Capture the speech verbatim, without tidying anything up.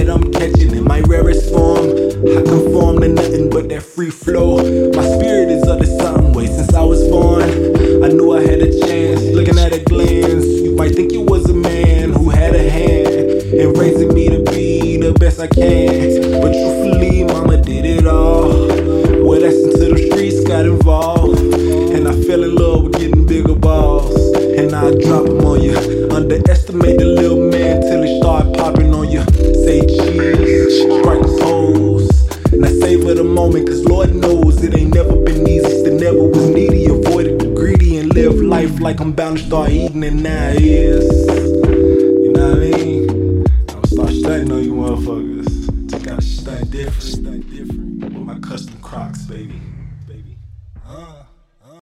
that I'm catching in my rarest form. I conform to nothing but that free flow. My spirit is of the sun way since I was born. I knew I had a chance. Looking at a glance, you might think you was a man who had a hand in raising me to be the best I can. But truthfully, mama did it all. Well, that's until the streets got involved, and I fell in love with getting bigger balls. And I drop them on you. Underestimate the little man till he start popping on you. Say cheese, strike a pose. Now savor the moment, cause Lord knows it ain't never been easy. Still never was needy, avoided the greedy, and live life like I'm bound to start eating, and now it is. You know what I mean? I'ma start stunting on you motherfuckers. Just gotta stunt different, stunt different. With my custom Crocs, baby. Baby. Huh?